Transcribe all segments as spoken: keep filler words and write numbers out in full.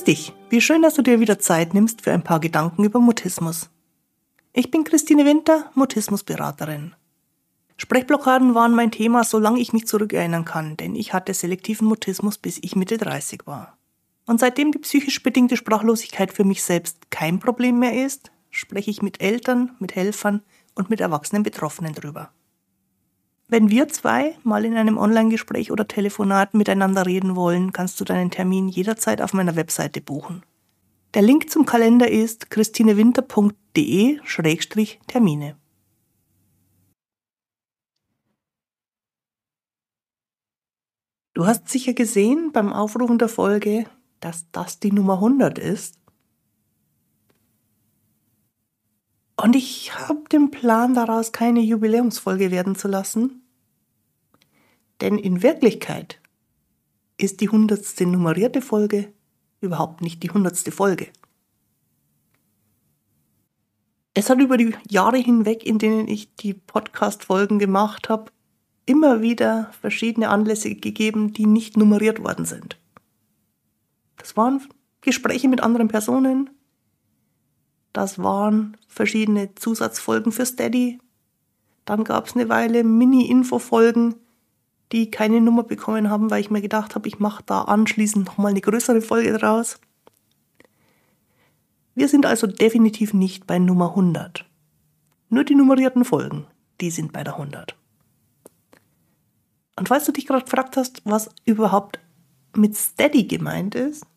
dich, wie schön, dass du dir wieder Zeit nimmst für ein paar Gedanken über Mutismus. Ich bin Christine Winter, Mutismusberaterin. Sprechblockaden waren mein Thema, solange ich mich zurückerinnern kann, denn ich hatte selektiven Mutismus, bis ich Mitte dreißig war. Und seitdem die psychisch bedingte Sprachlosigkeit für mich selbst kein Problem mehr ist, spreche ich mit Eltern, mit Helfern und mit erwachsenen Betroffenen drüber. Wenn wir zwei mal in einem Online-Gespräch oder Telefonat miteinander reden wollen, kannst du deinen Termin jederzeit auf meiner Webseite buchen. Der Link zum Kalender ist christinewinter punkt de Schrägstrich Termine. Du hast sicher gesehen beim Aufrufen der Folge, dass das die Nummer hundert ist. Und ich habe den Plan, daraus keine Jubiläumsfolge werden zu lassen. Denn in Wirklichkeit ist die hundertste nummerierte Folge überhaupt nicht die hundertste Folge. Es hat über die Jahre hinweg, in denen ich die Podcast-Folgen gemacht habe, immer wieder verschiedene Anlässe gegeben, die nicht nummeriert worden sind. Das waren Gespräche mit anderen Personen, das waren verschiedene Zusatzfolgen für Steady, dann gab es eine Weile Mini-Info-Folgen, die keine Nummer bekommen haben, weil ich mir gedacht habe, ich mache da anschließend nochmal eine größere Folge draus. Wir sind also definitiv nicht bei Nummer hundert. Nur die nummerierten Folgen, die sind bei der hundert. Und falls du dich gerade gefragt hast, was überhaupt mit Steady gemeint ist,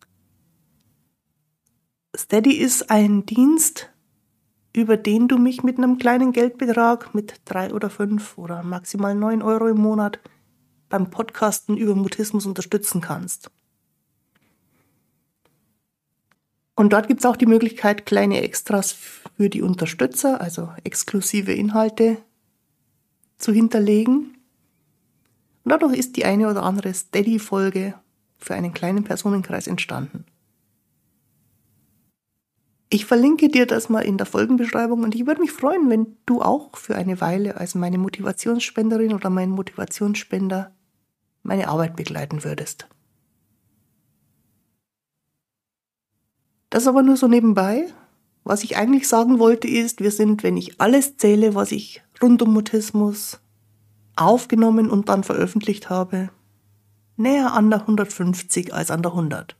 Steady ist ein Dienst, über den du mich mit einem kleinen Geldbetrag, mit drei oder fünf oder maximal neun Euro im Monat beim Podcasten über Mutismus unterstützen kannst. Und dort gibt es auch die Möglichkeit, kleine Extras für die Unterstützer, also exklusive Inhalte, zu hinterlegen. Und dadurch ist die eine oder andere Steady-Folge für einen kleinen Personenkreis entstanden. Ich verlinke dir das mal in der Folgenbeschreibung und ich würde mich freuen, wenn du auch für eine Weile als meine Motivationsspenderin oder mein Motivationsspender meine Arbeit begleiten würdest. Das aber nur so nebenbei. Was ich eigentlich sagen wollte ist, wir sind, wenn ich alles zähle, was ich rund um Mutismus aufgenommen und dann veröffentlicht habe, näher an der hundertfünfzig als an der hundert.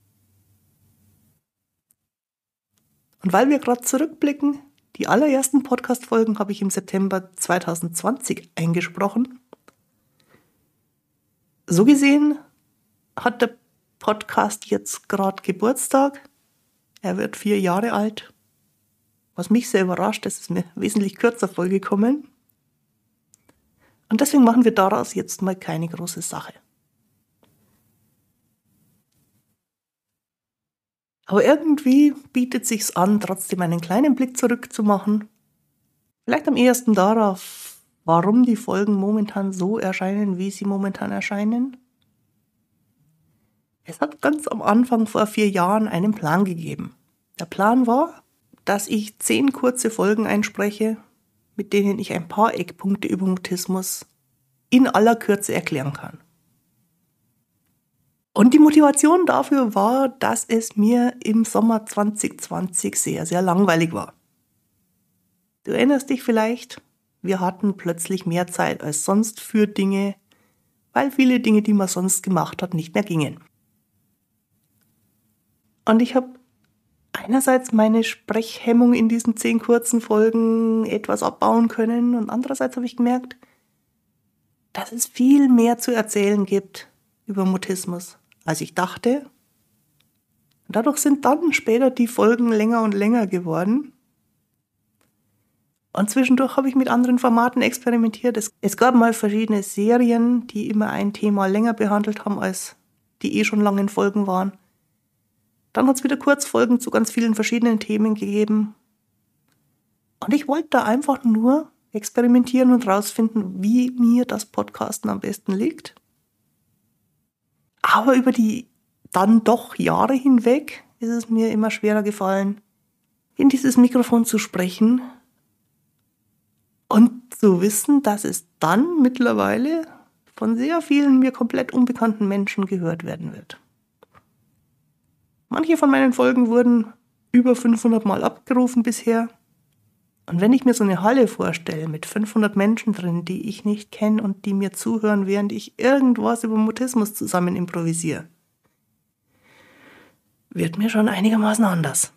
Und weil wir gerade zurückblicken, die allerersten Podcast-Folgen habe ich im September zwanzig zwanzig eingesprochen. So gesehen hat der Podcast jetzt gerade Geburtstag. Er wird vier Jahre alt. Was mich sehr überrascht, es ist mir wesentlich kürzer vorgekommen. Und deswegen machen wir daraus jetzt mal keine große Sache. Aber irgendwie bietet sich's an, trotzdem einen kleinen Blick zurückzumachen. Vielleicht am ehesten darauf, warum die Folgen momentan so erscheinen, wie sie momentan erscheinen. Es hat ganz am Anfang vor vier Jahren einen Plan gegeben. Der Plan war, dass ich zehn kurze Folgen einspreche, mit denen ich ein paar Eckpunkte über Mutismus in aller Kürze erklären kann. Und die Motivation dafür war, dass es mir im Sommer zwanzig zwanzig sehr, sehr langweilig war. Du erinnerst dich vielleicht, wir hatten plötzlich mehr Zeit als sonst für Dinge, weil viele Dinge, die man sonst gemacht hat, nicht mehr gingen. Und ich habe einerseits meine Sprechhemmung in diesen zehn kurzen Folgen etwas abbauen können und andererseits habe ich gemerkt, dass es viel mehr zu erzählen gibt über Mutismus, als ich dachte. Und dadurch sind dann später die Folgen länger und länger geworden. Und zwischendurch habe ich mit anderen Formaten experimentiert. Es, es gab mal verschiedene Serien, die immer ein Thema länger behandelt haben, als die eh schon langen Folgen waren. Dann hat es wieder Kurzfolgen zu ganz vielen verschiedenen Themen gegeben. Und ich wollte da einfach nur experimentieren und rausfinden, wie mir das Podcasten am besten liegt. Aber über die dann doch Jahre hinweg ist es mir immer schwerer gefallen, in dieses Mikrofon zu sprechen und zu wissen, dass es dann mittlerweile von sehr vielen mir komplett unbekannten Menschen gehört werden wird. Manche von meinen Folgen wurden über fünfhundert Mal abgerufen bisher. Und wenn ich mir so eine Halle vorstelle mit fünfhundert Menschen drin, die ich nicht kenne und die mir zuhören, während ich irgendwas über Mutismus zusammen improvisiere, wird mir schon einigermaßen anders.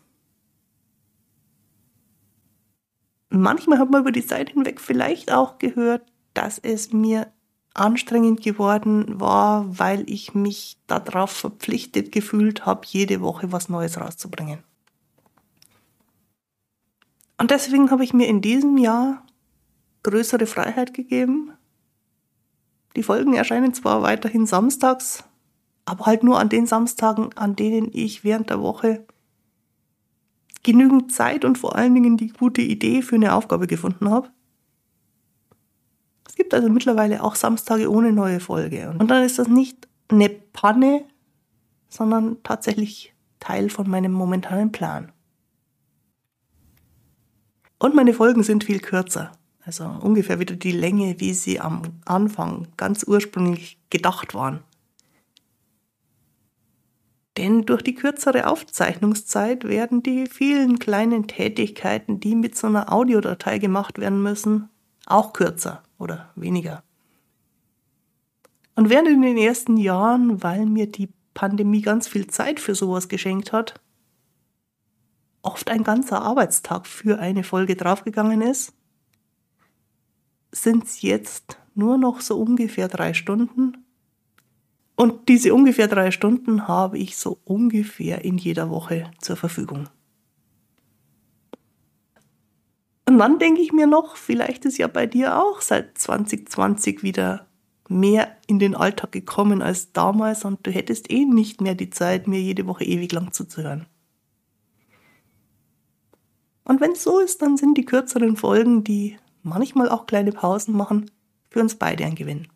Manchmal hat man über die Zeit hinweg vielleicht auch gehört, dass es mir anstrengend geworden war, weil ich mich darauf verpflichtet gefühlt habe, jede Woche was Neues rauszubringen. Und deswegen habe ich mir in diesem Jahr größere Freiheit gegeben. Die Folgen erscheinen zwar weiterhin samstags, aber halt nur an den Samstagen, an denen ich während der Woche genügend Zeit und vor allen Dingen die gute Idee für eine Aufgabe gefunden habe. Es gibt also mittlerweile auch Samstage ohne neue Folge. Und dann ist das nicht eine Panne, sondern tatsächlich Teil von meinem momentanen Plan. Und meine Folgen sind viel kürzer. Also ungefähr wieder die Länge, wie sie am Anfang ganz ursprünglich gedacht waren. Denn durch die kürzere Aufzeichnungszeit werden die vielen kleinen Tätigkeiten, die mit so einer Audiodatei gemacht werden müssen, auch kürzer oder weniger. Und während in den ersten Jahren, weil mir die Pandemie ganz viel Zeit für sowas geschenkt hat, oft ein ganzer Arbeitstag für eine Folge draufgegangen ist, sind es jetzt nur noch so ungefähr drei Stunden. Und diese ungefähr drei Stunden habe ich so ungefähr in jeder Woche zur Verfügung. Und dann denke ich mir noch, vielleicht ist ja bei dir auch seit zwanzig zwanzig wieder mehr in den Alltag gekommen als damals und du hättest eh nicht mehr die Zeit, mir jede Woche ewig lang zuzuhören. Und wenn es so ist, dann sind die kürzeren Folgen, die manchmal auch kleine Pausen machen, für uns beide ein Gewinn.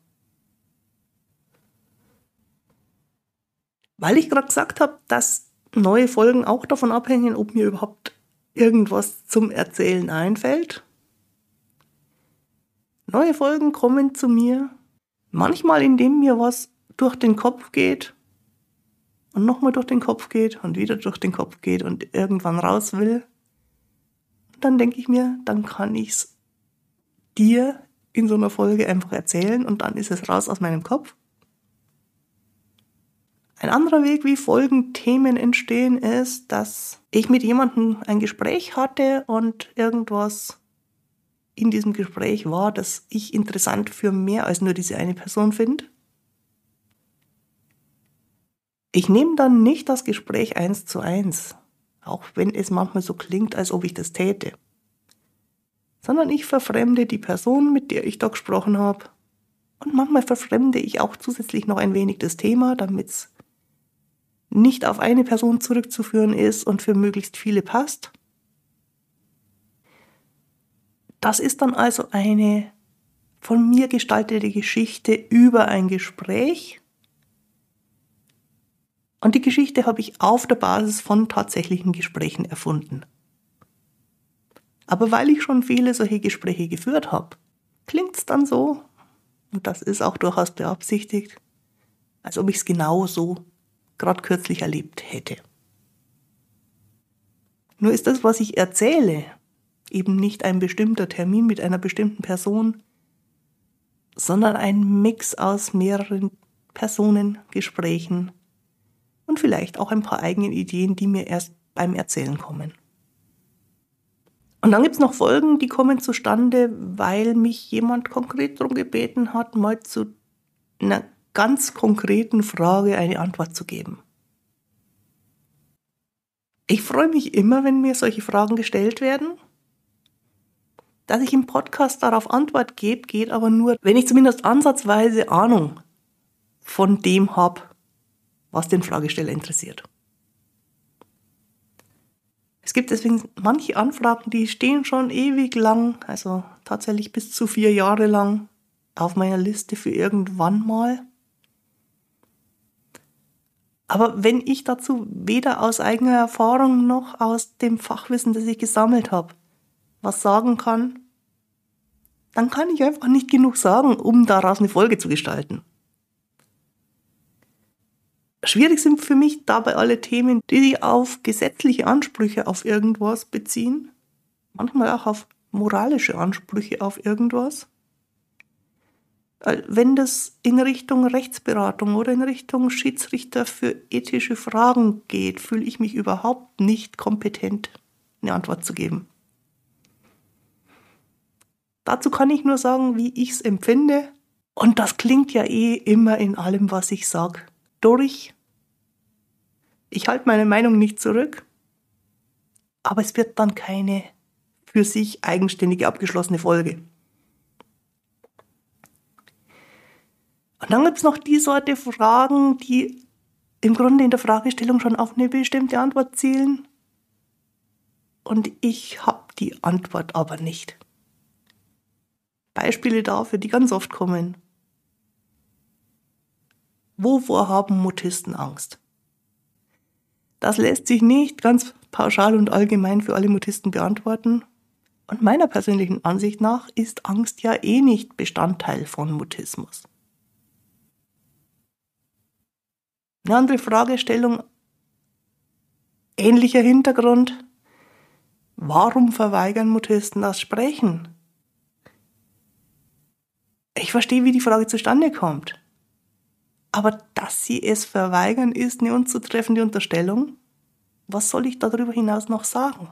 Weil ich gerade gesagt habe, dass neue Folgen auch davon abhängen, ob mir überhaupt irgendwas zum Erzählen einfällt. Neue Folgen kommen zu mir, manchmal indem mir was durch den Kopf geht und nochmal durch den Kopf geht und wieder durch den Kopf geht und irgendwann raus will. Und dann denke ich mir, dann kann ich es dir in so einer Folge einfach erzählen und dann ist es raus aus meinem Kopf. Ein anderer Weg, wie Folgenthemen entstehen, ist, dass ich mit jemandem ein Gespräch hatte und irgendwas in diesem Gespräch war, das ich interessant für mehr als nur diese eine Person finde. Ich nehme dann nicht das Gespräch eins zu eins, auch wenn es manchmal so klingt, als ob ich das täte, sondern ich verfremde die Person, mit der ich da gesprochen habe. Und manchmal verfremde ich auch zusätzlich noch ein wenig das Thema, damit es nicht auf eine Person zurückzuführen ist und für möglichst viele passt. Das ist dann also eine von mir gestaltete Geschichte über ein Gespräch. Und die Geschichte habe ich auf der Basis von tatsächlichen Gesprächen erfunden. Aber weil ich schon viele solche Gespräche geführt habe, klingt es dann so, und das ist auch durchaus beabsichtigt, als ob ich es genau so gerade kürzlich erlebt hätte. Nur ist das, was ich erzähle, eben nicht ein bestimmter Termin mit einer bestimmten Person, sondern ein Mix aus mehreren Personen, Gesprächen und vielleicht auch ein paar eigenen Ideen, die mir erst beim Erzählen kommen. Und dann gibt es noch Folgen, die kommen zustande, weil mich jemand konkret darum gebeten hat, mal zu einer ganz konkreten Frage eine Antwort zu geben. Ich freue mich immer, wenn mir solche Fragen gestellt werden. Dass ich im Podcast darauf Antwort gebe, geht aber nur, wenn ich zumindest ansatzweise Ahnung von dem habe, was den Fragesteller interessiert. Es gibt deswegen manche Anfragen, die stehen schon ewig lang, also tatsächlich bis zu vier Jahre lang auf meiner Liste für irgendwann mal. Aber wenn ich dazu weder aus eigener Erfahrung noch aus dem Fachwissen, das ich gesammelt habe, was sagen kann, dann kann ich einfach nicht genug sagen, um daraus eine Folge zu gestalten. Schwierig sind für mich dabei alle Themen, die sich auf gesetzliche Ansprüche auf irgendwas beziehen, manchmal auch auf moralische Ansprüche auf irgendwas. Wenn das in Richtung Rechtsberatung oder in Richtung Schiedsrichter für ethische Fragen geht, fühle ich mich überhaupt nicht kompetent, eine Antwort zu geben. Dazu kann ich nur sagen, wie ich es empfinde. Und das klingt ja eh immer in allem, was ich sage, durch. Ich halte meine Meinung nicht zurück, aber es wird dann keine für sich eigenständige abgeschlossene Folge. Und dann gibt es noch die Sorte Fragen, die im Grunde in der Fragestellung schon auf eine bestimmte Antwort zielen. Und ich habe die Antwort aber nicht. Beispiele dafür, die ganz oft kommen. Wovor haben Mutisten Angst? Das lässt sich nicht ganz pauschal und allgemein für alle Mutisten beantworten. Und meiner persönlichen Ansicht nach ist Angst ja eh nicht Bestandteil von Mutismus. Eine andere Fragestellung, ähnlicher Hintergrund. Warum verweigern Mutisten das Sprechen? Ich verstehe, wie die Frage zustande kommt. Aber dass sie es verweigern, ist eine unzutreffende Unterstellung. Was soll ich darüber hinaus noch sagen?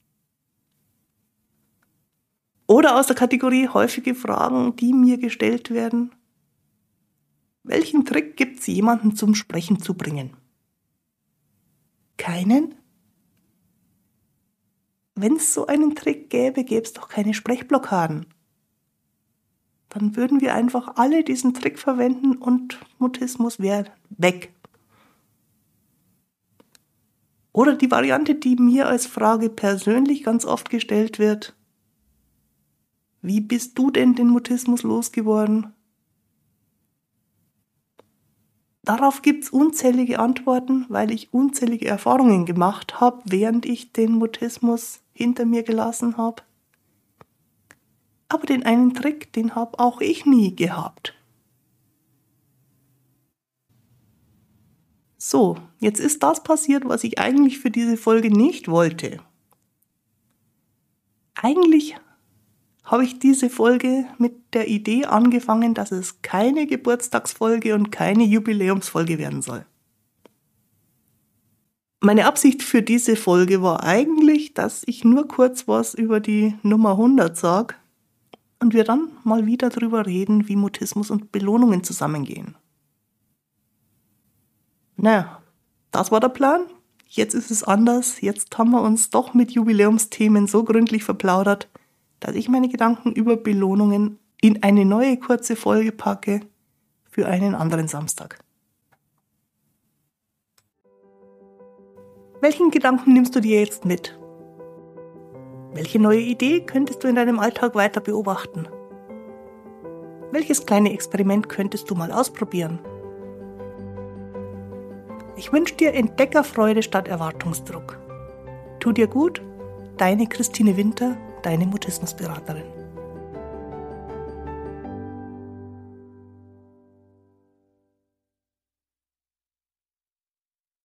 Oder aus der Kategorie häufige Fragen, die mir gestellt werden. Welchen Trick gibt es, jemanden zum Sprechen zu bringen? Keinen? Wenn es so einen Trick gäbe, gäbe es doch keine Sprechblockaden. Dann würden wir einfach alle diesen Trick verwenden und Mutismus wäre weg. Oder die Variante, die mir als Frage persönlich ganz oft gestellt wird. Wie bist du denn den Mutismus losgeworden? Darauf gibt es unzählige Antworten, weil ich unzählige Erfahrungen gemacht habe, während ich den Mutismus hinter mir gelassen habe. Aber den einen Trick, den habe auch ich nie gehabt. So, jetzt ist das passiert, was ich eigentlich für diese Folge nicht wollte. Eigentlich habe ich diese Folge mit der Idee angefangen, dass es keine Geburtstagsfolge und keine Jubiläumsfolge werden soll. Meine Absicht für diese Folge war eigentlich, dass ich nur kurz was über die Nummer hundert sage und wir dann mal wieder darüber reden, wie Mutismus und Belohnungen zusammengehen. Naja, das war der Plan. Jetzt ist es anders. Jetzt haben wir uns doch mit Jubiläumsthemen so gründlich verplaudert, dass ich meine Gedanken über Belohnungen in eine neue kurze Folge packe für einen anderen Samstag. Welchen Gedanken nimmst du dir jetzt mit? Welche neue Idee könntest du in deinem Alltag weiter beobachten? Welches kleine Experiment könntest du mal ausprobieren? Ich wünsche dir Entdeckerfreude statt Erwartungsdruck. Tu dir gut, deine Christine Winter, deine Mutismusberaterin.